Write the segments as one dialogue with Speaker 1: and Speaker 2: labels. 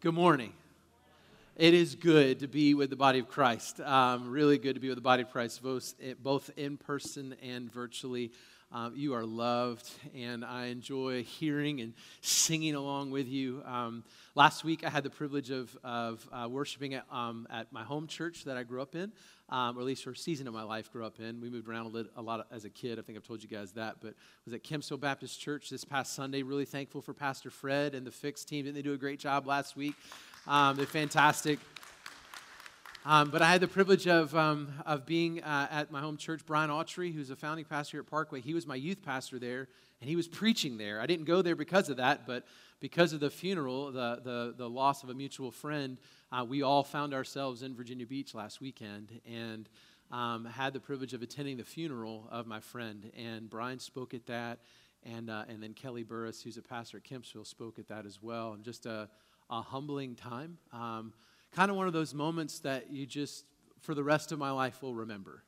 Speaker 1: Good morning. It is good to be with the body of Christ. Really good to be with the body of Christ, both in person and virtually. You are loved, and I enjoy hearing and singing along with you. Last week, I had the privilege of worshiping at my home church that I grew up in, or at least for a season of my life grew up in. We moved around a lot as a kid. I think I've told you guys that, but I was at Kempsville Baptist Church this past Sunday. Really thankful for Pastor Fred and the Fix team. Didn't they do a great job last week? They're fantastic. But I had the privilege of being at my home church. Brian Autry, who's a founding pastor here at Parkway, he was my youth pastor there, and he was preaching there. I didn't go there because of that, but because of the funeral, the loss of a mutual friend, we all found ourselves in Virginia Beach last weekend, and had the privilege of attending the funeral of my friend. And Brian spoke at that, and then Kelly Burris, who's a pastor at Kempsville, spoke at that as well. And just a humbling time. Kind of one of those moments that you just, for the rest of my life, will remember,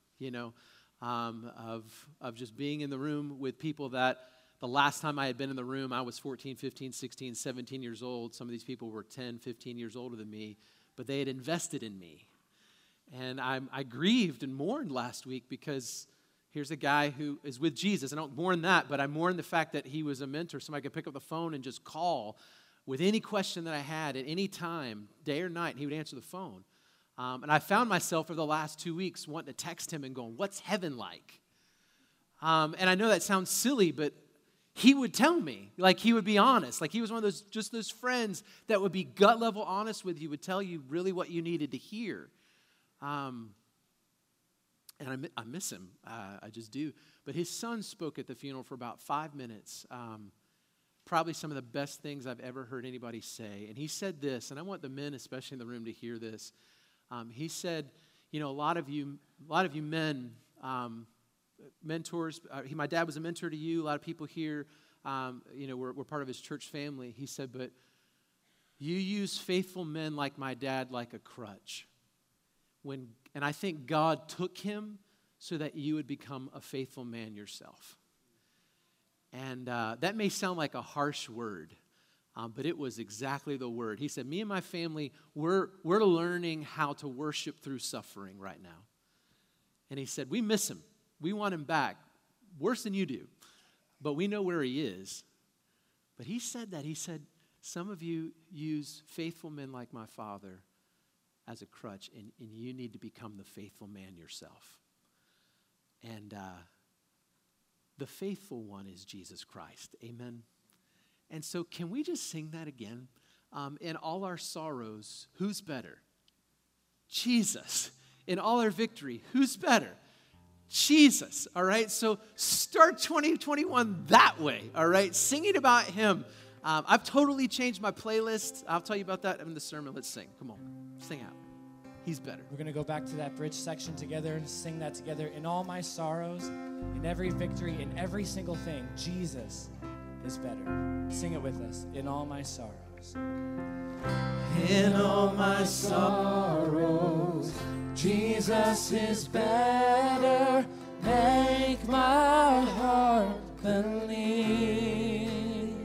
Speaker 1: of just being in the room with people that the last time I had been in the room, I was 14, 15, 16, 17 years old. Some of these people were 10, 15 years older than me, but they had invested in me. And I grieved and mourned last week because here's a guy who is with Jesus. I don't mourn that, but I mourn the fact that he was a mentor, somebody could pick up the phone and just call with any question that I had at any time, day or night, he would answer the phone. And I found myself for the last 2 weeks wanting to text him and going, what's heaven like? And I know that sounds silly, but he would tell me, like he would be honest. Like he was one of those friends that would be gut level honest with you, would tell you really what you needed to hear. And I miss him, I just do. But his son spoke at the funeral for about 5 minutes. Probably some of the best things I've ever heard anybody say. And he said this, and I want the men, especially in the room, to hear this. He said, a lot of you men, mentors, my dad was a mentor to you. A lot of people here, we're part of his church family. He said, but you use faithful men like my dad like a crutch. And I think God took him so that you would become a faithful man yourself. And that may sound like a harsh word, but it was exactly the word. He said, me and my family, we're learning how to worship through suffering right now. And he said, we miss him. We want him back, worse than you do. But we know where he is. But he said that. He said, some of you use faithful men like my father as a crutch, and you need to become the faithful man yourself. And the faithful one is Jesus Christ. Amen. And so can we just sing that again? In all our sorrows, who's better? Jesus. In all our victory, who's better? Jesus. All right? So start 2021 that way. All right? Singing about him. I've totally changed my playlist. I'll tell you about that in the sermon. Let's sing. Come on. Sing out. He's better.
Speaker 2: We're going to go back to that bridge section together and sing that together. In all my sorrows, in every victory, in every single thing, Jesus is better. Sing it with us. In all my sorrows.
Speaker 3: In all my sorrows, Jesus is better. Make my heart believe.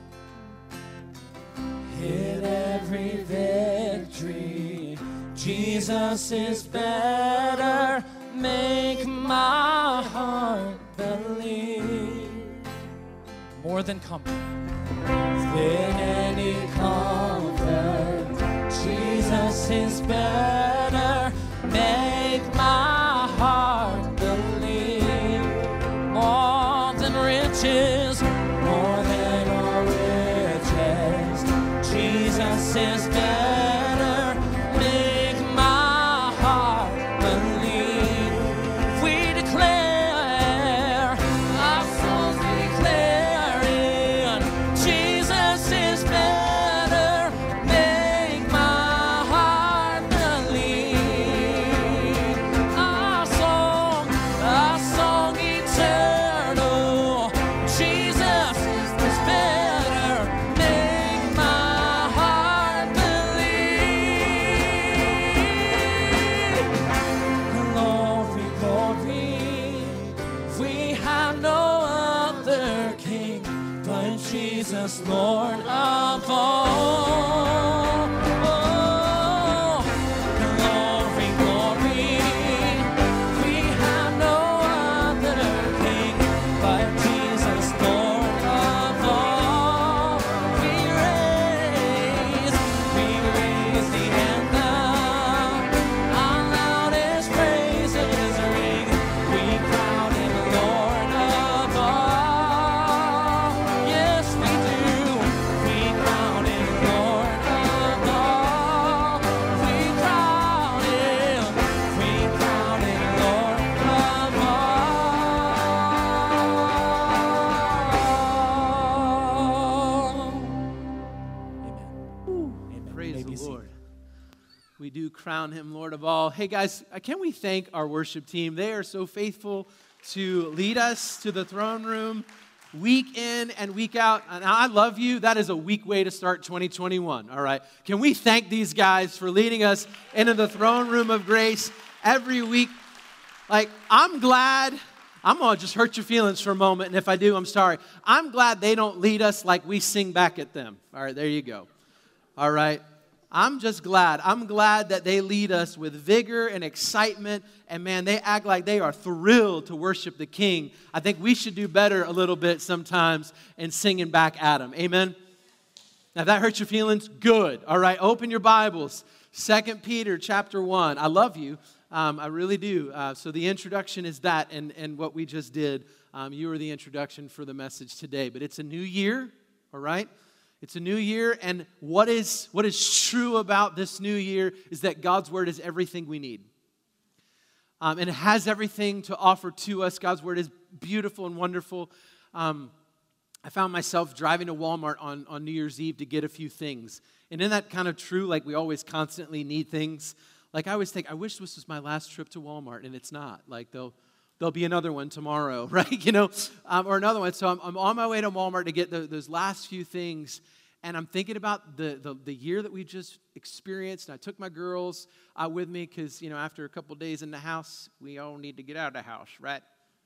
Speaker 3: In every victory, Jesus is better. Make my heart believe.
Speaker 2: More than comfort.
Speaker 3: Than any comfort, Jesus is better. Make my heart believe. More than riches, more than all riches, Jesus is better. Make my heart believe. We declare, our souls declaring, Jesus is better. Make my heart believe. Our song eternal, Jesus is better. Make my heart believe. Glory, glory, we have no other King but Jesus, Lord of all.
Speaker 1: Praise
Speaker 2: May be
Speaker 1: the
Speaker 2: seated.
Speaker 1: Lord. We do crown him Lord of all. Hey guys, can we thank our worship team? They are so faithful to lead us to the throne room week in and week out. And I love you. That is a weak way to start 2021, all right? Can we thank these guys for leading us into the throne room of grace every week? Like, I'm glad. I'm going to just hurt your feelings for a moment, and if I do, I'm sorry. I'm glad they don't lead us like we sing back at them. All right, there you go. All right. I'm just glad. I'm glad that they lead us with vigor and excitement. And man, they act like they are thrilled to worship the King. I think we should do better a little bit sometimes in singing back at him. Amen? Now, if that hurts your feelings, good. All right, open your Bibles. 2 Peter chapter 1. I love you. I really do. So the introduction is that and what we just did. You were the introduction for the message today. But it's a new year, all right? It's a new year, and what is true about this new year is that God's Word is everything we need. And it has everything to offer to us. God's Word is beautiful and wonderful. I found myself driving to Walmart on New Year's Eve to get a few things. And isn't that kind of true? Like, we always constantly need things. Like, I always think, I wish this was my last trip to Walmart, and it's not. Like, there'll be another one tomorrow, right? Or another one. So I'm on my way to Walmart to get those last few things, and I'm thinking about the year that we just experienced. And I took my girls with me because, after a couple days in the house, we all need to get out of the house, right?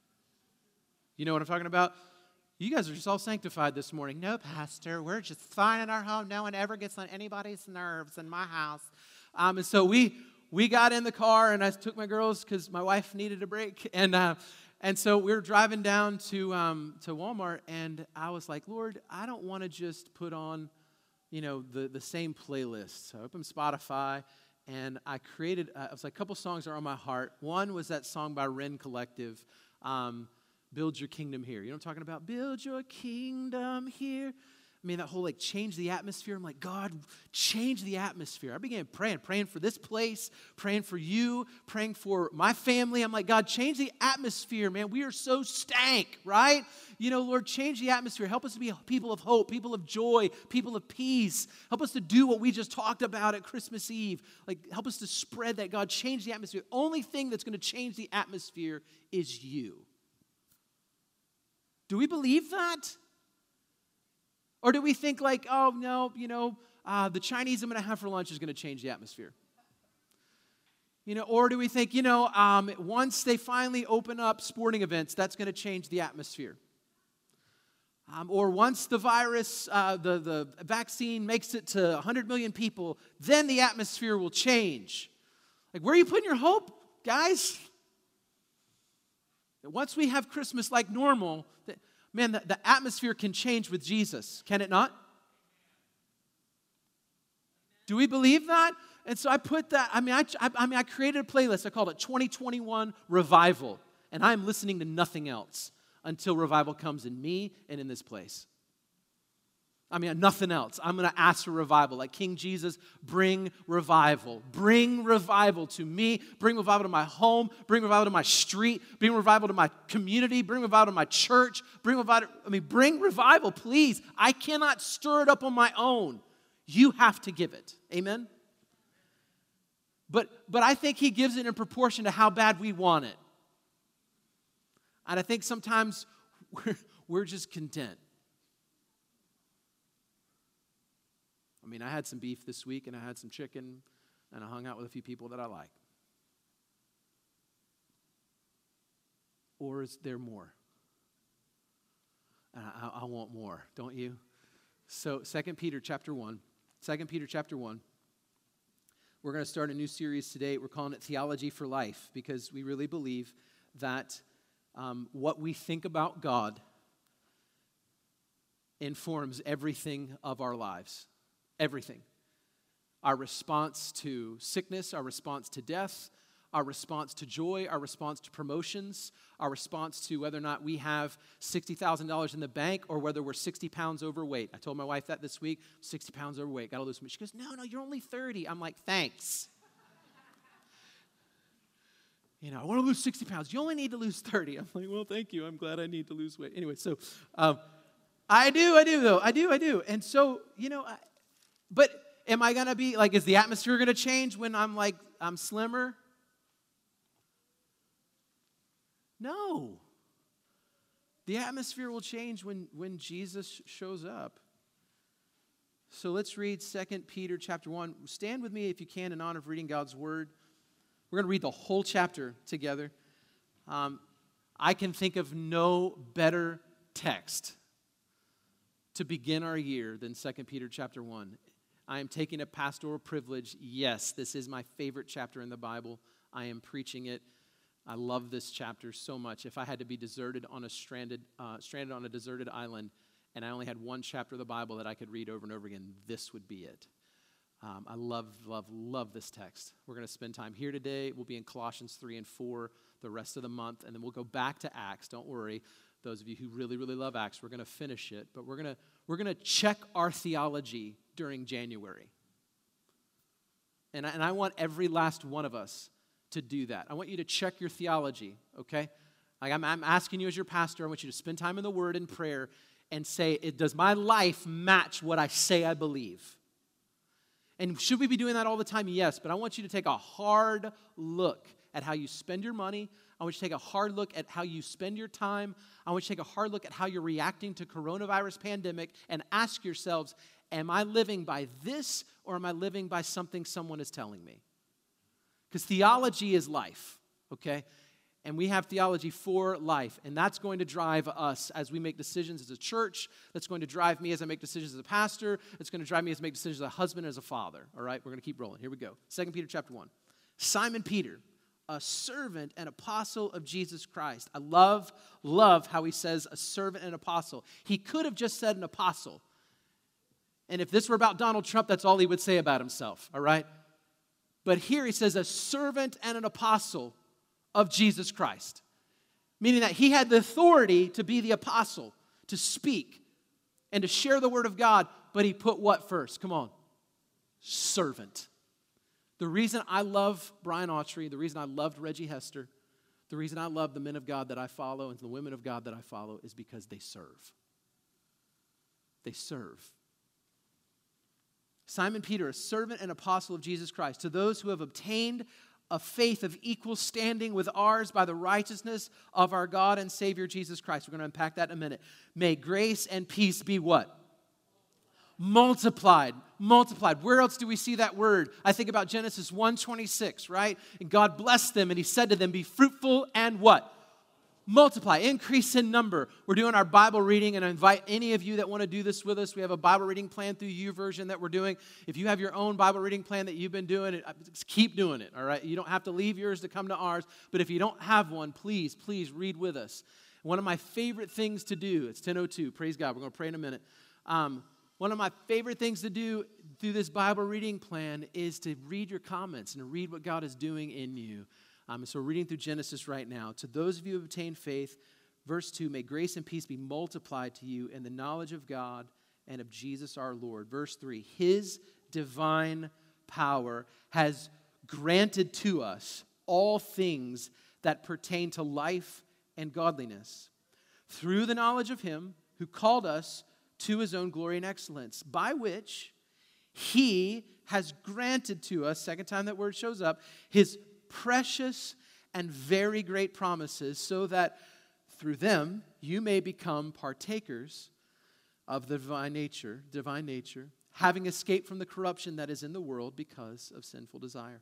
Speaker 1: You know what I'm talking about? You guys are just all sanctified this morning. No, Pastor, we're just fine in our home. No one ever gets on anybody's nerves in my house. And so we got in the car, and I took my girls because my wife needed a break. And so we were driving down to Walmart, and I was like, Lord, I don't want to just put on, the same playlist. So I opened Spotify, and I created, it was like a couple songs are on my heart. One was that song by Ren Collective, Build Your Kingdom Here. You know what I'm talking about? Build your kingdom here. I mean, that whole, change the atmosphere. I'm like, God, change the atmosphere. I began praying for this place, praying for you, praying for my family. I'm like, God, change the atmosphere, man. We are so stank, right? Lord, change the atmosphere. Help us to be people of hope, people of joy, people of peace. Help us to do what we just talked about at Christmas Eve. Help us to spread that. God, change the atmosphere. The only thing that's going to change the atmosphere is you. Do we believe that? Or do we think oh, no, the Chinese I'm going to have for lunch is going to change the atmosphere? Or do we think, once they finally open up sporting events, that's going to change the atmosphere? Or once the virus, the vaccine makes it to 100 million people, then the atmosphere will change. Where are you putting your hope, guys? Once we have Christmas like normal, man, the atmosphere can change with Jesus, can it not? Do we believe that? And so I put that, I created a playlist. I called it 2021 Revival. And I'm listening to nothing else until revival comes in me and in this place. Nothing else. I'm going to ask for revival. Like King Jesus, bring revival. Bring revival to me. Bring revival to my home. Bring revival to my street. Bring revival to my community. Bring revival to my church. Bring revival, please. I cannot stir it up on my own. You have to give it. Amen? But I think he gives it in proportion to how bad we want it. And I think sometimes we're just content. I had some beef this week, and I had some chicken, and I hung out with a few people that I like. Or is there more? I want more, don't you? So 2 Peter chapter 1. We're going to start a new series today. We're calling it Theology for Life, because we really believe that what we think about God informs everything of our lives. Everything. Our response to sickness, our response to death, our response to joy, our response to promotions, our response to whether or not we have $60,000 in the bank or whether we're 60 pounds overweight. I told my wife that this week, 60 pounds overweight, got to lose weight. She goes, no, you're only 30. I'm like, thanks. I want to lose 60 pounds. You only need to lose 30. I'm like, well, thank you. I'm glad I need to lose weight. Anyway, so I do. And so, but Am I going to be, like, is the atmosphere going to change when I'm slimmer? No. The atmosphere will change when Jesus shows up. So let's read 2 Peter chapter 1. Stand with me if you can in honor of reading God's word. We're going to read the whole chapter together. I can think of no better text to begin our year than 2 Peter chapter 1. I am taking a pastoral privilege. Yes, this is my favorite chapter in the Bible. I am preaching it. I love this chapter so much. If I had to be stranded on a deserted island, and I only had one chapter of the Bible that I could read over and over again, this would be it. I love this text. We're going to spend time here today. We'll be in Colossians 3 and 4 the rest of the month, and then we'll go back to Acts. Don't worry. Those of you who really, really love Acts, we're going to finish it, but we're going to check our theology during January. And I want every last one of us to do that. I want you to check your theology, okay? Like I'm asking you as your pastor, I want you to spend time in the Word and prayer and say, does my life match what I say I believe? And should we be doing that all the time? Yes, but I want you to take a hard look at how you spend your money. I want you to take a hard look at how you spend your time. I want you to take a hard look at how you're reacting to coronavirus pandemic and ask yourselves, am I living by this or am I living by something someone is telling me? Because theology is life, okay? And we have theology for life, and that's going to drive us as we make decisions as a church. That's going to drive me as I make decisions as a pastor. It's going to drive me as I make decisions as a husband, as a father, all right? We're going to keep rolling. Here we go. 2 Peter chapter 1. Simon Peter, a servant and apostle of Jesus Christ. I love how he says a servant and apostle. He could have just said an apostle. And if this were about Donald Trump, that's all he would say about himself, all right? But here he says a servant and an apostle of Jesus Christ, meaning that he had the authority to be the apostle, to speak, and to share the word of God, but he put what first? Come on. Servant. The reason I love Brian Autry, the reason I loved Reggie Hester, the reason I love the men of God that I follow and the women of God that I follow is because they serve. They serve. Simon Peter, a servant and apostle of Jesus Christ, to those who have obtained a faith of equal standing with ours by the righteousness of our God and Savior Jesus Christ. We're going to unpack that in a minute. May grace and peace be what? Multiplied. Multiplied. Where else do we see that word? I think about Genesis 1:26, right? And God blessed them and he said to them, be fruitful and what? Multiply, increase in number. We're doing our Bible reading, and I invite any of you that want to do this with us. We have a Bible reading plan through YouVersion that we're doing. If you have your own Bible reading plan that you've been doing, just keep doing it, all right? You don't have to leave yours to come to ours, but if you don't have one, please read with us. One of my favorite things to do, it's 10:02, praise God, we're going to pray in a minute. One of my favorite things to do through this Bible reading plan is to read your comments and read what God is doing in you. So we're reading through Genesis right now. To those of you who have obtained faith, verse 2, may grace and peace be multiplied to you in the knowledge of God and of Jesus our Lord. Verse 3, his divine power has granted to us all things that pertain to life and godliness through the knowledge of him who called us to his own glory and excellence, by which he has granted to us, second time that word shows up, his precious and very great promises, so that through them you may become partakers of the divine nature, having escaped from the corruption that is in the world because of sinful desire.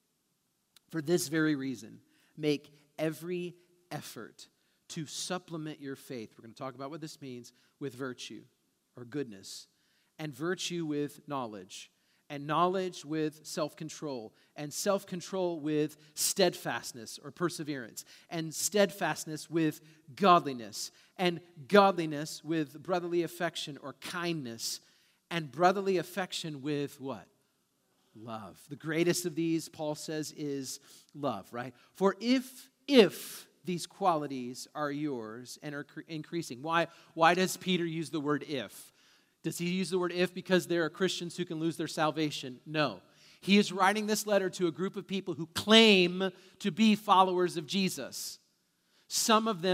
Speaker 1: For this very reason, make every effort to supplement your faith. We're going to talk about what this means with virtue or goodness, and virtue with knowledge, and knowledge with self-control, and self-control with steadfastness or perseverance, and steadfastness with godliness, and godliness with brotherly affection or kindness, and brotherly affection with what? Love. The greatest of these, Paul says, is love, right? For if these qualities are yours and are increasing. Why does Peter use the word if? Does he use the word if because there are Christians who can lose their salvation? No. He is writing this letter to a group of people who claim to be followers of Jesus. Some of them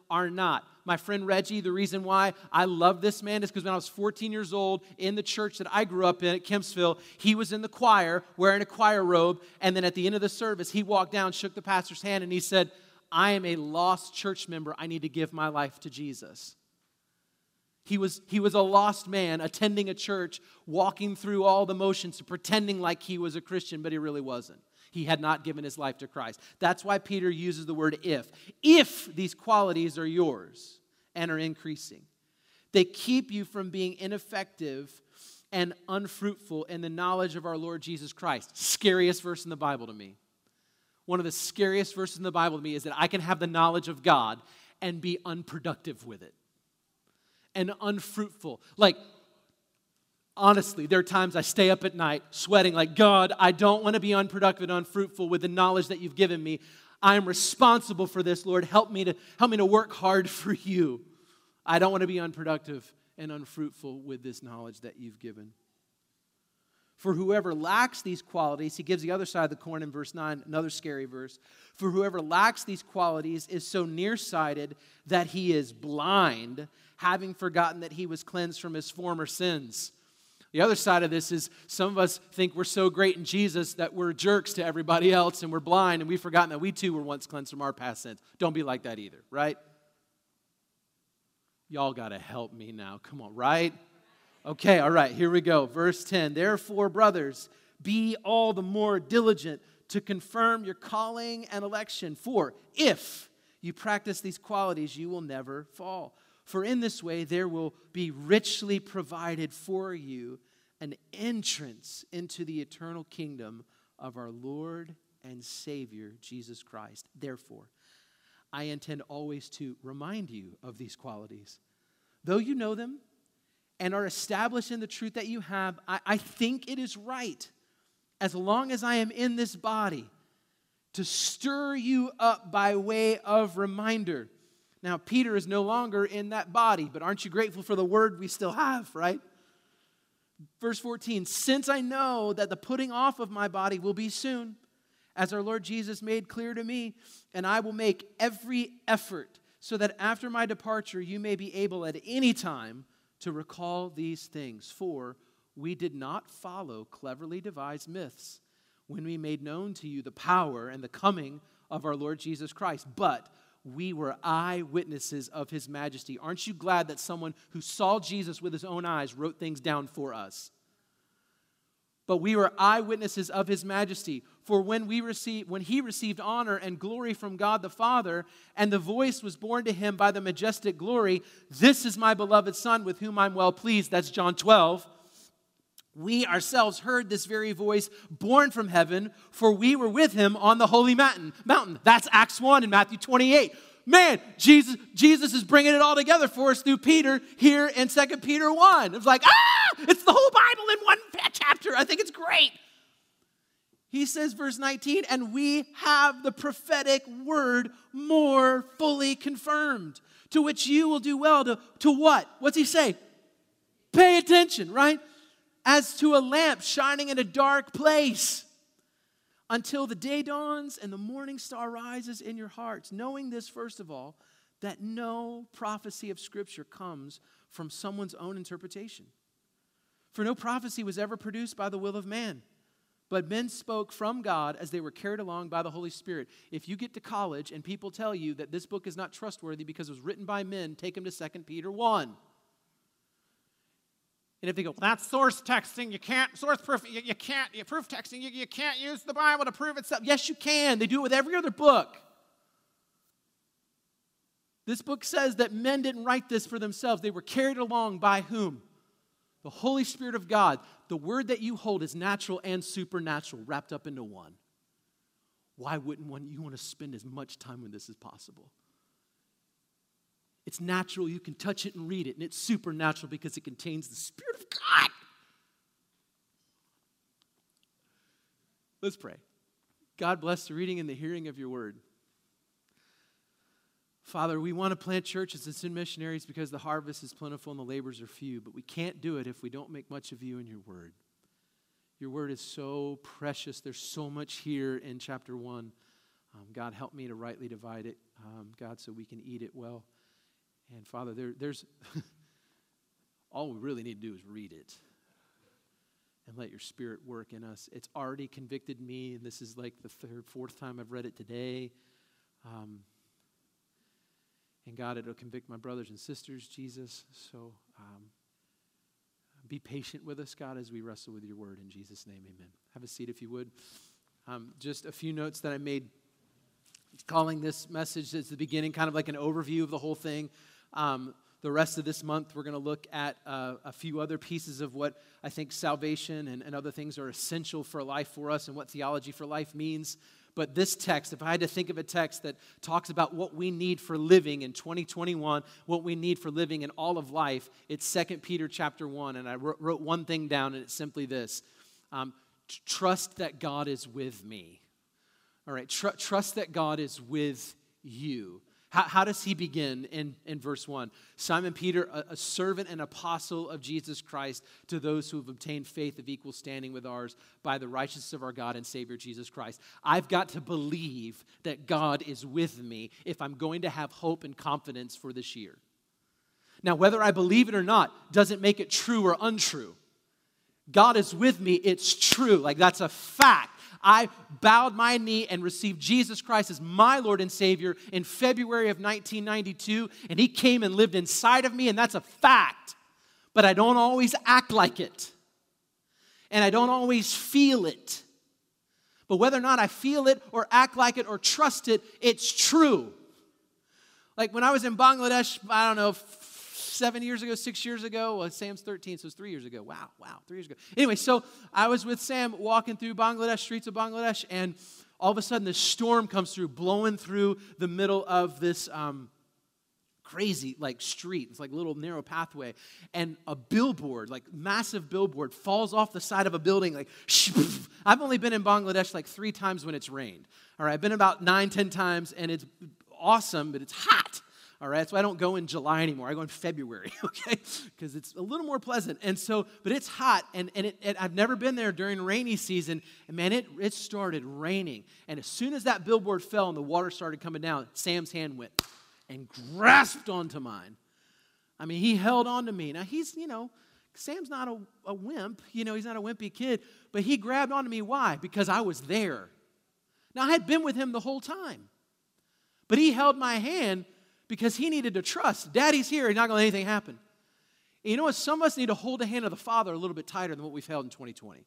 Speaker 1: are not. My friend Reggie, the reason why I love this man is because when I was 14 years old in the church that I grew up in at Kempsville, he was in the choir wearing a choir robe, and then at the end of the service, he walked down, shook the pastor's hand, and he said, I am a lost church member. I need to give my life to Jesus. He was a lost man attending a church, walking through all the motions, pretending like he was a Christian, but he really wasn't. He had not given his life to Christ. That's why Peter uses the word if. If these qualities are yours and are increasing, they keep you from being ineffective and unfruitful in the knowledge of our Lord Jesus Christ. Scariest verse in the Bible to me. One of the scariest verses in the Bible to me is that I can have the knowledge of God and be unproductive with it and unfruitful. Like, honestly, there are times I stay up at night sweating like, God, I don't want to be unproductive and unfruitful with the knowledge that you've given me. I am responsible for this, Lord. Help me to work hard for you. I don't want to be unproductive and unfruitful with this knowledge that you've given. For whoever lacks these qualities, he gives the other side of the coin in verse 9, another scary verse. For whoever lacks these qualities is so nearsighted that he is blind, having forgotten that he was cleansed from his former sins. The other side of this is some of us think we're so great in Jesus that we're jerks to everybody else and we're blind and we've forgotten that we too were once cleansed from our past sins. Don't be like that either, right? Y'all got to help me now. Come on, right? Okay, all right, here we go. Verse 10, therefore, brothers, be all the more diligent to confirm your calling and election. For if you practice these qualities, you will never fall. For in this way, there will be richly provided for you an entrance into the eternal kingdom of our Lord and Savior, Jesus Christ. Therefore, I intend always to remind you of these qualities. Though you know them and are established in the truth that you have, I think it is right, as long as I am in this body, to stir you up by way of reminder. Now, Peter is no longer in that body, but aren't you grateful for the word we still have, right? Verse 14, since I know that the putting off of my body will be soon, as our Lord Jesus made clear to me, and I will make every effort so that after my departure you may be able at any time to recall these things. For we did not follow cleverly devised myths when we made known to you the power and the coming of our Lord Jesus Christ, but we were eyewitnesses of his majesty. Aren't you glad that someone who saw Jesus with his own eyes wrote things down for us? But we were eyewitnesses of his majesty. For when he received honor and glory from God the Father, and the voice was borne to him by the majestic glory, this is my beloved Son with whom I'm well pleased. That's John 12. We ourselves heard this very voice born from heaven, for we were with him on the holy mountain. That's Acts 1 and Matthew 28. Man, Jesus is bringing it all together for us through Peter here in 2 Peter 1. It's like, it's the whole Bible in one chapter. I think it's great. He says, verse 19, and we have the prophetic word more fully confirmed, to which you will do well to what? What's he say? Pay attention, right? As to a lamp shining in a dark place, until the day dawns and the morning star rises in your hearts, knowing this, first of all, that no prophecy of Scripture comes from someone's own interpretation. For no prophecy was ever produced by the will of man, but men spoke from God as they were carried along by the Holy Spirit. If you get to college and people tell you that this book is not trustworthy because it was written by men, take them to 2 Peter 1. And if they go, well, that's source texting, you can't, source proof, you can't, proof texting, you can't use the Bible to prove itself. Yes, you can. They do it with every other book. This book says that men didn't write this for themselves. They were carried along by whom? The Holy Spirit of God. The word that you hold is natural and supernatural, wrapped up into one. Why wouldn't you want to spend as much time with this as possible? It's natural, you can touch it and read it, and it's supernatural because it contains the Spirit of God. Let's pray. God bless the reading and the hearing of your word. Father, we want to plant churches and send missionaries because the harvest is plentiful and the labors are few, but we can't do it if we don't make much of you and your word. Your word is so precious. There's so much here in chapter 1. God, help me to rightly divide it, God, so we can eat it well. And Father, there's all we really need to do is read it and let your Spirit work in us. It's already convicted me, and this is like the third, fourth time I've read it today. And God, it'll convict my brothers and sisters, Jesus. So be patient with us, God, as we wrestle with your word. In Jesus' name, amen. Have a seat if you would. Just a few notes that I made, calling this message at the beginning kind of like an overview of the whole thing. The rest of this month, we're going to look at a few other pieces of what I think salvation and other things are essential for life for us and what theology for life means. But this text, if I had to think of a text that talks about what we need for living in 2021, what we need for living in all of life, it's 2 Peter chapter 1. And I wrote one thing down, and it's simply this. Trust that God is with me. All right, trust that God is with you. How does he begin in verse 1? Simon Peter, a servant and apostle of Jesus Christ, to those who have obtained faith of equal standing with ours by the righteousness of our God and Savior Jesus Christ. I've got to believe that God is with me if I'm going to have hope and confidence for this year. Now, whether I believe it or not doesn't make it true or untrue. God is with me, it's true. Like, that's a fact. I bowed my knee and received Jesus Christ as my Lord and Savior in February of 1992, and he came and lived inside of me, and that's a fact. But I don't always act like it, and I don't always feel it. But whether or not I feel it or act like it or trust it, it's true. Like when I was in Bangladesh, I don't know, 7 years ago, 6 years ago. Well, Sam's 13, so it's 3 years ago. Wow, 3 years ago. Anyway, so I was with Sam walking through Bangladesh, streets of Bangladesh, and all of a sudden this storm comes through, blowing through the middle of this crazy like street. It's like a little narrow pathway. And a billboard, like massive billboard, falls off the side of a building. Like, I've only been in Bangladesh like 3 times when it's rained. All right, I've been about 9, 10 times, and it's awesome, but it's hot. All right, so I don't go in July anymore. I go in February, okay, because it's a little more pleasant. And so, but it's hot, and I've never been there during rainy season. And man, it started raining. And as soon as that billboard fell and the water started coming down, Sam's hand went and grasped onto mine. I mean, he held on to me. Now, he's, Sam's not a wimp. He's not a wimpy kid. But he grabbed onto me. Why? Because I was there. Now, I had been with him the whole time. But he held my hand because he needed to trust. Daddy's here. He's not going to let anything happen. And you know what? Some of us need to hold the hand of the Father a little bit tighter than what we've held in 2020.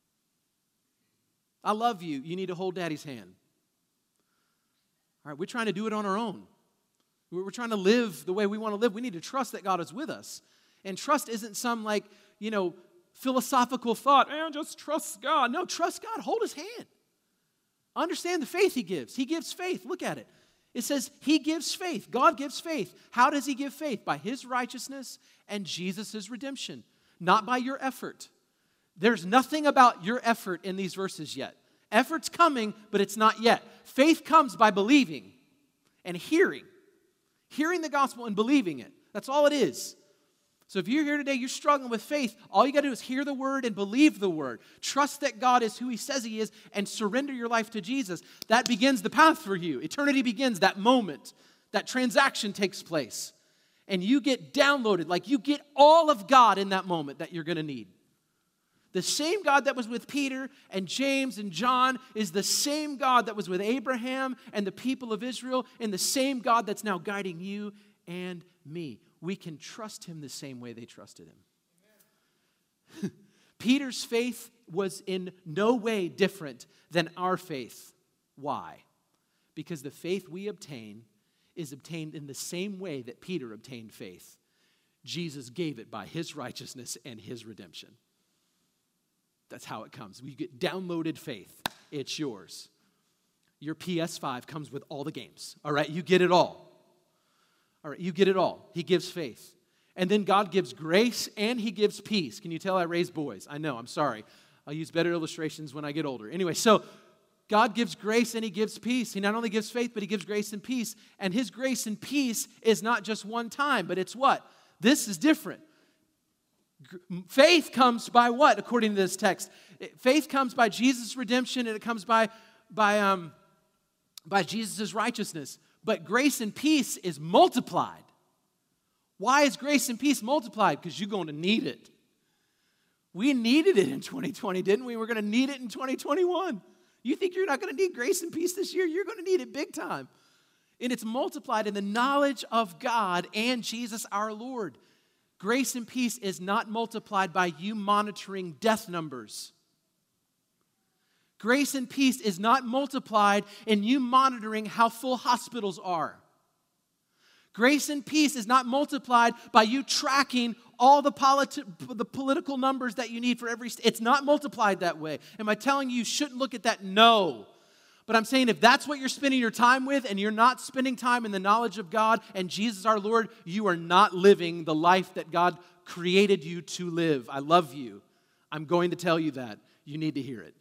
Speaker 1: I love you. You need to hold Daddy's hand. All right, we're trying to do it on our own. We're trying to live the way we want to live. We need to trust that God is with us. And trust isn't some philosophical thought. Just trust God. No, trust God. Hold his hand. Understand the faith he gives. He gives faith. Look at it. It says he gives faith. God gives faith. How does he give faith? By his righteousness and Jesus' redemption, not by your effort. There's nothing about your effort in these verses yet. Effort's coming, but it's not yet. Faith comes by believing and hearing the gospel and believing it. That's all it is. So if you're here today, you're struggling with faith, all you got to do is hear the word and believe the word. Trust that God is who he says he is and surrender your life to Jesus. That begins the path for you. Eternity begins that moment. That transaction takes place. And you get downloaded, like you get all of God in that moment that you're going to need. The same God that was with Peter and James and John is the same God that was with Abraham and the people of Israel, and the same God that's now guiding you and me. We can trust him the same way they trusted him. Peter's faith was in no way different than our faith. Why? Because the faith we obtain is obtained in the same way that Peter obtained faith. Jesus gave it by his righteousness and his redemption. That's how it comes. You get downloaded faith. It's yours. Your PS5 comes with all the games. All right, you get it all. All right, you get it all. He gives faith. And then God gives grace and he gives peace. Can you tell I raised boys? I know, I'm sorry. I'll use better illustrations when I get older. Anyway, so God gives grace and he gives peace. He not only gives faith, but he gives grace and peace. And his grace and peace is not just one time, but it's what? This is different. Faith comes by what, according to this text? Faith comes by Jesus' redemption, and it comes by Jesus' righteousness. But grace and peace is multiplied. Why is grace and peace multiplied? Because you're going to need it. We needed it in 2020, didn't we? We're going to need it in 2021. You think you're not going to need grace and peace this year? You're going to need it big time. And it's multiplied in the knowledge of God and Jesus our Lord. Grace and peace is not multiplied by you monitoring death numbers. Grace and peace is not multiplied in you monitoring how full hospitals are. Grace and peace is not multiplied by you tracking all the political numbers that you need for every state. It's not multiplied that way. Am I telling you shouldn't look at that? No. But I'm saying if that's what you're spending your time with and you're not spending time in the knowledge of God and Jesus our Lord, you are not living the life that God created you to live. I love you. I'm going to tell you that. You need to hear it.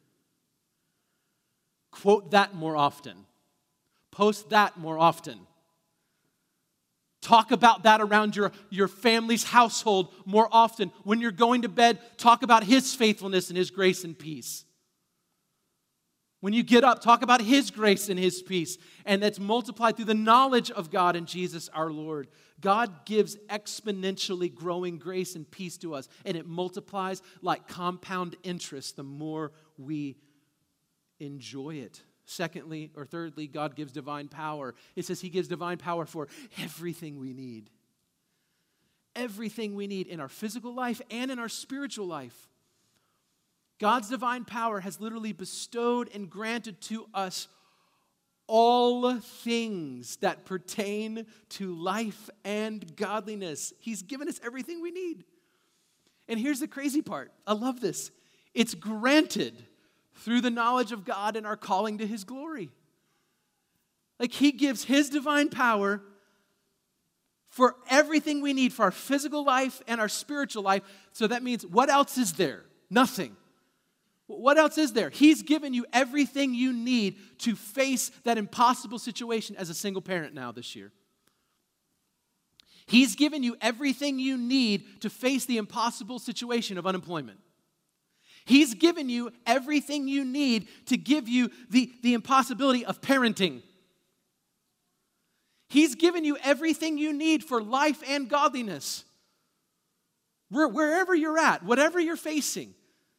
Speaker 1: Quote that more often. Post that more often. Talk about that around your family's household more often. When you're going to bed, talk about His faithfulness and His grace and peace. When you get up, talk about His grace and His peace. And that's multiplied through the knowledge of God and Jesus our Lord. God gives exponentially growing grace and peace to us. And it multiplies like compound interest the more we enjoy it. Secondly, or thirdly, God gives divine power. It says He gives divine power for everything we need. Everything we need in our physical life and in our spiritual life. God's divine power has literally bestowed and granted to us all things that pertain to life and godliness. He's given us everything we need. And here's the crazy part. I love this. It's granted through the knowledge of God and our calling to His glory. Like He gives His divine power for everything we need for our physical life and our spiritual life. So that means what else is there? Nothing. What else is there? He's given you everything you need to face that impossible situation as a single parent now this year. He's given you everything you need to face the impossible situation of unemployment. He's given you everything you need to give you the impossibility of parenting. He's given you everything you need for life and godliness. Wherever you're at, whatever you're facing.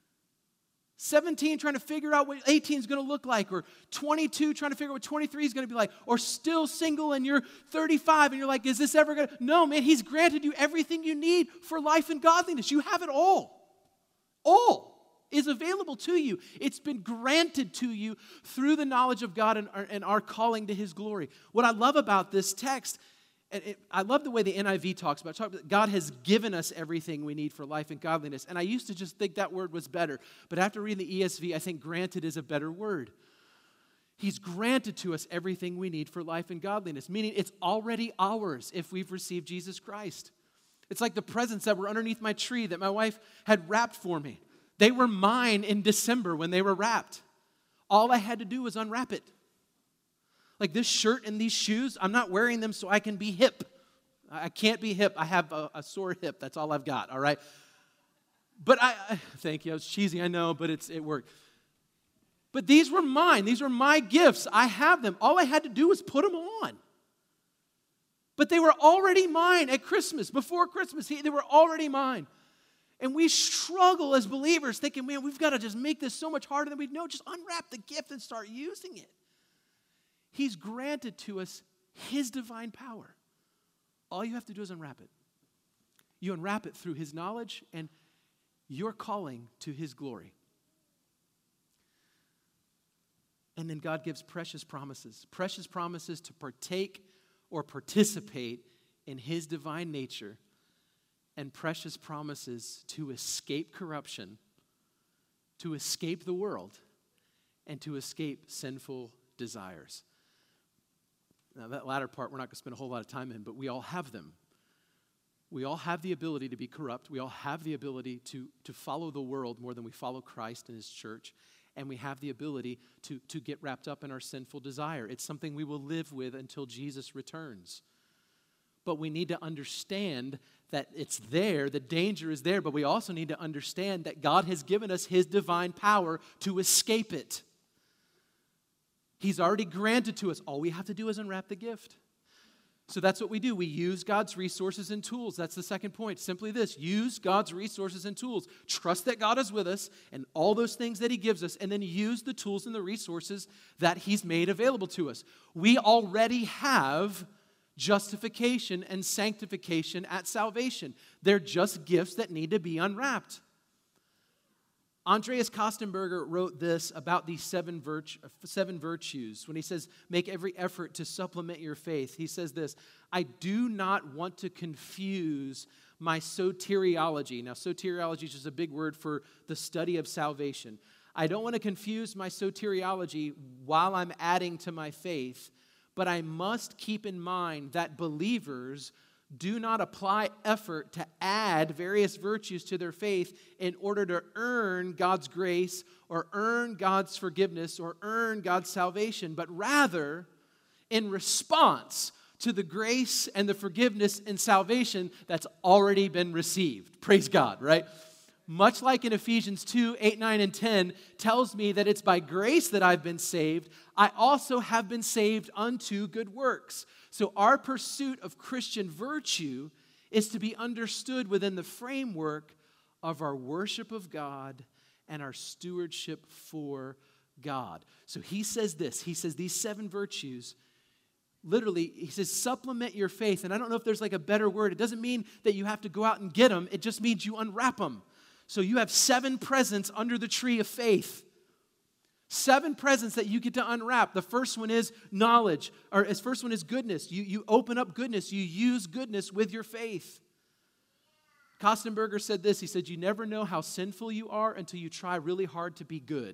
Speaker 1: 17 trying to figure out what 18 is going to look like, or 22 trying to figure out what 23 is going to be like, or still single and you're 35 and you're like, is this ever going to? No, man, He's granted you everything you need for life and godliness. You have it all. All is available to you. It's been granted to you through the knowledge of God and our calling to His glory. What I love about this text, I love the way the NIV talks about it. God has given us everything we need for life and godliness. And I used to just think that word was better. But after reading the ESV, I think granted is a better word. He's granted to us everything we need for life and godliness, meaning it's already ours if we've received Jesus Christ. It's like the presents that were underneath my tree that my wife had wrapped for me. They were mine in December when they were wrapped. All I had to do was unwrap it. Like this shirt and these shoes, I'm not wearing them so I can be hip. I can't be hip. I have a sore hip. That's all I've got, all right? But thank you. It was cheesy, I know, but it worked. But these were mine. These were my gifts. I have them. All I had to do was put them on. But they were already mine at Christmas, before Christmas. They were already mine. And we struggle as believers thinking, man, we've got to just make this so much harder than we know. Just unwrap the gift and start using it. He's granted to us His divine power. All you have to do is unwrap it. You unwrap it through His knowledge and your calling to His glory. And then God gives precious promises to partake or participate in His divine nature, and precious promises to escape corruption, to escape the world, and to escape sinful desires. Now, that latter part we're not going to spend a whole lot of time in, but we all have them. We all have the ability to be corrupt. We all have the ability to follow the world more than we follow Christ and His church. And we have the ability to get wrapped up in our sinful desire. It's something we will live with until Jesus returns. But we need to understand that it's there, the danger is there, but we also need to understand that God has given us His divine power to escape it. He's already granted to us. All we have to do is unwrap the gift. So that's what we do. We use God's resources and tools. That's the second point. Simply this: use God's resources and tools. Trust that God is with us and all those things that He gives us, and then use the tools and the resources that He's made available to us. We already have justification and sanctification at salvation. They're just gifts that need to be unwrapped. Andreas Kostenberger wrote this about these seven virtues. When he says, make every effort to supplement your faith, he says this: I do not want to confuse my soteriology. Now, soteriology is just a big word for the study of salvation. I don't want to confuse my soteriology while I'm adding to my faith, but I must keep in mind that believers do not apply effort to add various virtues to their faith in order to earn God's grace or earn God's forgiveness or earn God's salvation, but rather in response to the grace and the forgiveness and salvation that's already been received. Praise God, right? Much like in Ephesians 2, 8, 9, and 10 tells me that it's by grace that I've been saved, I also have been saved unto good works. So our pursuit of Christian virtue is to be understood within the framework of our worship of God and our stewardship for God. So he says this, he says these seven virtues, literally, he says supplement your faith. And I don't know if there's like a better word. It doesn't mean that you have to go out and get them. It just means you unwrap them. So you have 7 presents under the tree of faith. 7 presents that you get to unwrap. The first one is knowledge, or the first one is goodness. You open up goodness. You use goodness with your faith. Kostenberger said this. He said, you never know how sinful you are until you try really hard to be good.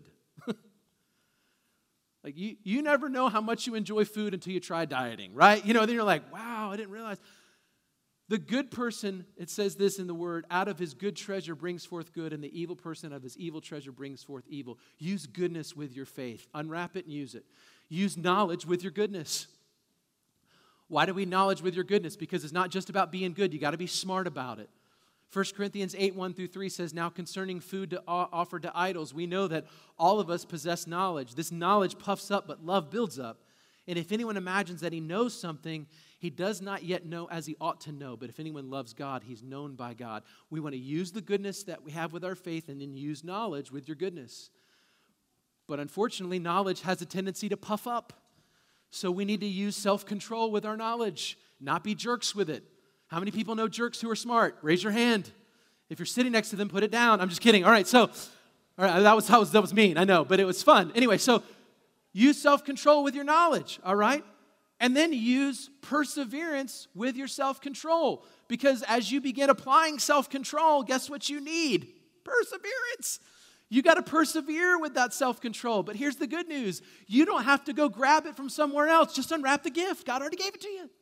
Speaker 1: Like you never know how much you enjoy food until you try dieting, right? Then you're like, wow, I didn't realize. The good person, it says this in the word, out of his good treasure brings forth good, and the evil person out of his evil treasure brings forth evil. Use goodness with your faith. Unwrap it and use it. Use knowledge with your goodness. Why do we knowledge with your goodness? Because it's not just about being good. You got to be smart about it. 1 Corinthians 8, 1 through 3 says, now concerning food offered to idols, we know that all of us possess knowledge. This knowledge puffs up, but love builds up. And if anyone imagines that he knows something, he does not yet know as he ought to know. But if anyone loves God, he's known by God. We want to use the goodness that we have with our faith and then use knowledge with your goodness. But unfortunately, knowledge has a tendency to puff up. So we need to use self-control with our knowledge, not be jerks with it. How many people know jerks who are smart? Raise your hand. If you're sitting next to them, put it down. I'm just kidding. All right, that was mean, I know, but it was fun. Anyway, so use self-control with your knowledge, all right? And then use perseverance with your self-control. Because as you begin applying self-control, guess what you need? Perseverance. You got to persevere with that self-control. But here's the good news. You don't have to go grab it from somewhere else. Just unwrap the gift. God already gave it to you.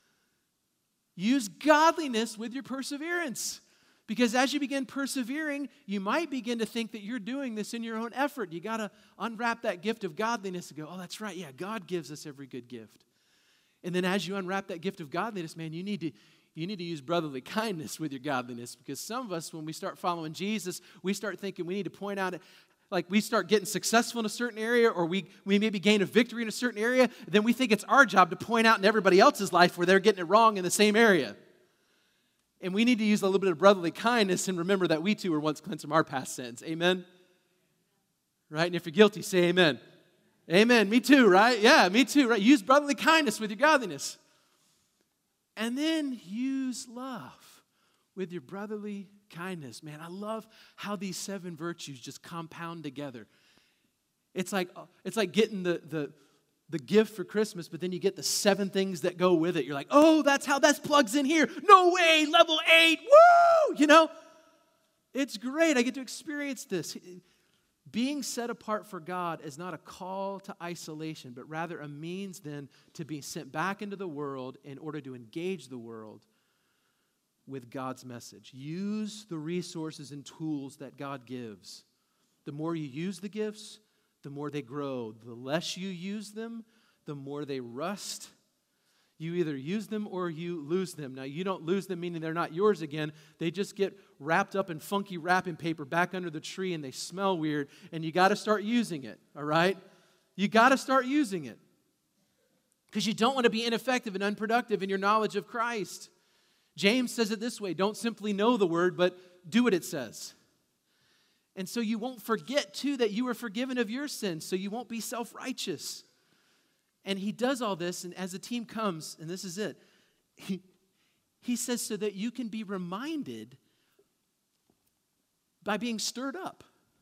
Speaker 1: Use godliness with your perseverance. Because as you begin persevering, you might begin to think that you're doing this in your own effort. You got to unwrap that gift of godliness and go, oh, that's right. Yeah, God gives us every good gift. And then as you unwrap that gift of godliness, man, you need to use brotherly kindness with your godliness, because some of us, when we start following Jesus, we start thinking we need to point out, like we start getting successful in a certain area, or we maybe gain a victory in a certain area, then we think it's our job to point out in everybody else's life where they're getting it wrong in the same area. And we need to use a little bit of brotherly kindness and remember that we too were once cleansed from our past sins. Amen? Right? And if you're guilty, say amen. Amen. Me too, right? Yeah, me too, right? Use brotherly kindness with your godliness. And then use love with your brotherly kindness. Man, I love how these 7 virtues just compound together. It's like getting the gift for Christmas, but then you get the 7 things that go with it. You're like, oh, that's how that plugs in here. No way, level 8, woo! It's great. I get to experience this. Being set apart for God is not a call to isolation, but rather a means then to be sent back into the world in order to engage the world with God's message. Use the resources and tools that God gives. The more you use the gifts, the more they grow. The less you use them, the more they rust. You either use them or you lose them. Now, you don't lose them, meaning they're not yours again. They just get wrapped up in funky wrapping paper back under the tree, and they smell weird, and you got to start using it, all right? You got to start using it. because you don't want to be ineffective and unproductive in your knowledge of Christ. James says it this way, don't simply know the word, but do what it says. And so you won't forget, too, that you were forgiven of your sins, so you won't be self-righteous. And he does all this, and as the team comes, and this is it, he says so that you can be reminded by being stirred up.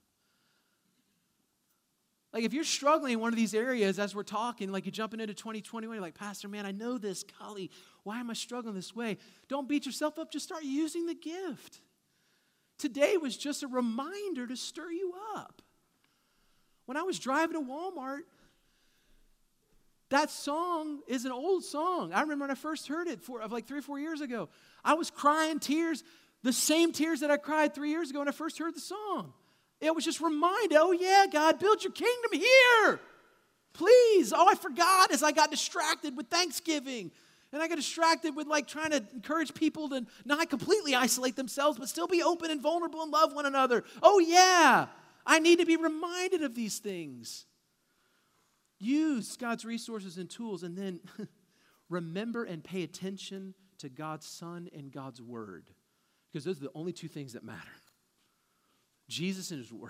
Speaker 1: Like if you're struggling in one of these areas as we're talking, like you're jumping into 2021, you're like, Pastor, man, I know this. Golly, why am I struggling this way? Don't beat yourself up. Just start using the gift. Today was just a reminder to stir you up. When I was driving to Walmart, that song is an old song. I remember when I first heard it like 3 or 4 years ago. I was crying tears, the same tears that I cried 3 years ago when I first heard the song. It was just reminded, oh yeah, God, build your kingdom here. Please. Oh, I forgot as I got distracted with Thanksgiving. And I got distracted with like trying to encourage people to not completely isolate themselves, but still be open and vulnerable and love one another. Oh yeah, I need to be reminded of these things. Use God's resources and tools, and then remember and pay attention to God's Son and God's Word. Because those are the only two things that matter. Jesus and His Word.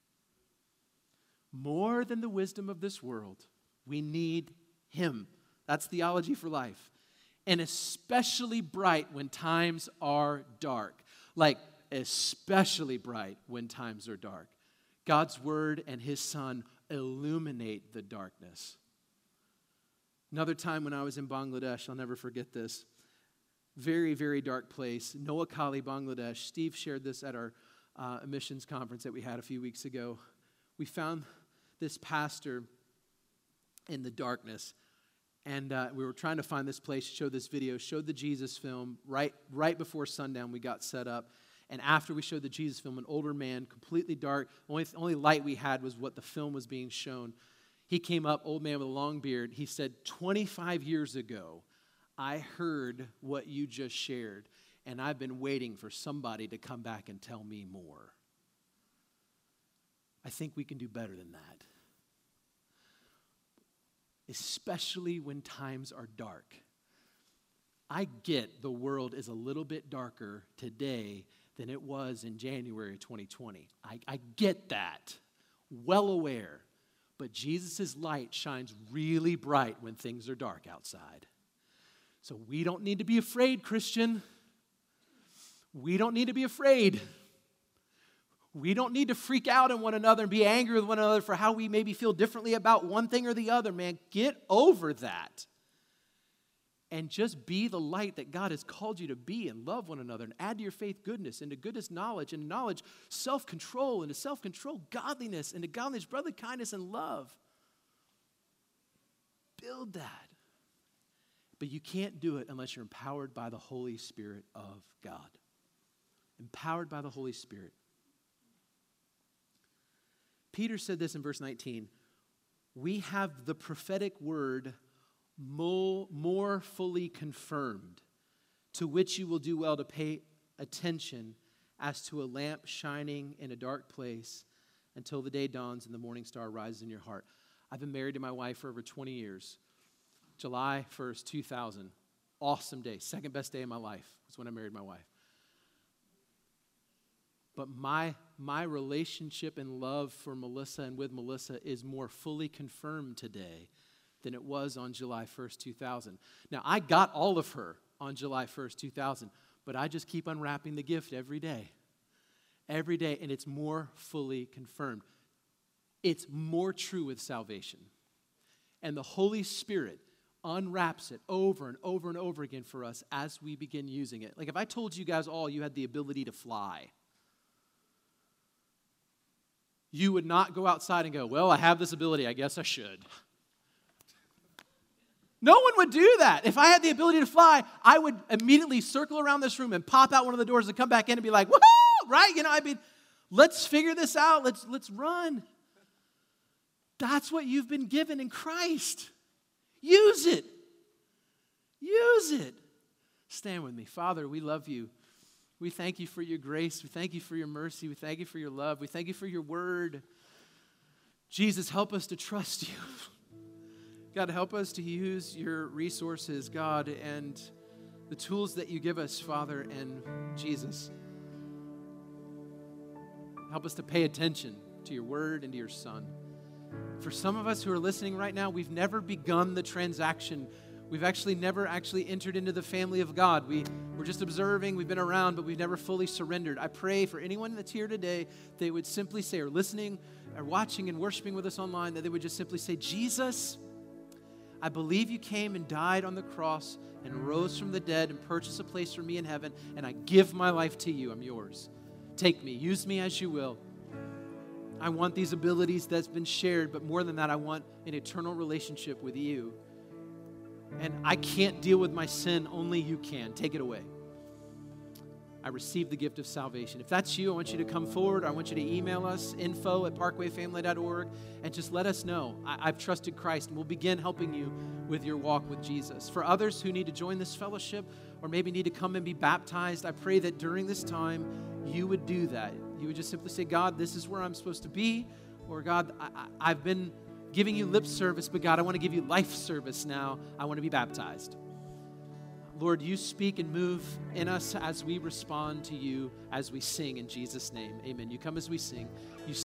Speaker 1: More than the wisdom of this world, we need Him. That's theology for life. And especially bright when times are dark. Like, especially bright when times are dark. God's Word and His Son illuminate the darkness. Another time when I was in Bangladesh, I'll never forget this. Very, very dark place. Noakhali, Bangladesh. Steve shared this at our missions conference that we had a few weeks ago. We found this pastor in the darkness, and we were trying to find this place, show this video, showed the Jesus film. Right before sundown, we got set up. And after we showed the Jesus film, an older man, completely dark, only light we had was what the film was being shown. He came up, old man with a long beard. He said, 25 years ago, I heard what you just shared, and I've been waiting for somebody to come back and tell me more. I think we can do better than that. Especially when times are dark. I get the world is a little bit darker today than it was in January 2020. I get that. Well aware. But Jesus' light shines really bright when things are dark outside. So we don't need to be afraid, Christian. We don't need to be afraid. We don't need to freak out at one another and be angry with one another for how we maybe feel differently about one thing or the other, man. Get over that. And just be the light that God has called you to be and love one another and add to your faith goodness, and to goodness knowledge, and knowledge self-control, and to self-control godliness, and to godliness brotherly kindness and love. Build that. But you can't do it unless you're empowered by the Holy Spirit of God. Empowered by the Holy Spirit. Peter said this in verse 19. We have the prophetic word more fully confirmed, to which you will do well to pay attention as to a lamp shining in a dark place until the day dawns and the morning star rises in your heart. I've been married to my wife for over 20 years. July 1st, 2000. Awesome day. Second best day of my life was when I married my wife. But my relationship and love for Melissa and with Melissa is more fully confirmed today than it was on July 1st, 2000. Now, I got all of her on July 1st, 2000, but I just keep unwrapping the gift every day. Every day, and it's more fully confirmed. It's more true with salvation. And the Holy Spirit unwraps it over and over and over again for us as we begin using it. Like if I told you guys all you had the ability to fly, you would not go outside and go, well, I have this ability, I guess I should. No one would do that. If I had the ability to fly, I would immediately circle around this room and pop out one of the doors and come back in and be like, woohoo, right? You know, I mean, let's figure this out. Let's run. That's what you've been given in Christ. Use it. Use it. Stand with me. Father, we love you. We thank you for your grace. We thank you for your mercy. We thank you for your love. We thank you for your word. Jesus, help us to trust you. God, help us to use your resources, God, and the tools that you give us, Father, and Jesus. Help us to pay attention to your word and to your Son. For some of us who are listening right now, we've never begun the transaction. We've actually never entered into the family of God. We're just observing, we've been around, but we've never fully surrendered. I pray for anyone that's here today, they would simply say, or listening, or watching and worshiping with us online, that they would just simply say, Jesus, I believe you came and died on the cross and rose from the dead and purchased a place for me in heaven, and I give my life to you. I'm yours. Take me. Use me as you will. I want these abilities that's been shared, but more than that, I want an eternal relationship with you. And I can't deal with my sin. Only you can. Take it away. I received the gift of salvation. If that's you, I want you to come forward. I want you to email us, info@parkwayfamily.org, and just let us know. I've trusted Christ, and we'll begin helping you with your walk with Jesus. For others who need to join this fellowship or maybe need to come and be baptized, I pray that during this time, you would do that. You would just simply say, God, this is where I'm supposed to be, or God, I've been giving you lip service, but God, I want to give you life service now. I want to be baptized. Lord, you speak and move in us as we respond to you, as we sing in Jesus' name. Amen. You come as we sing. You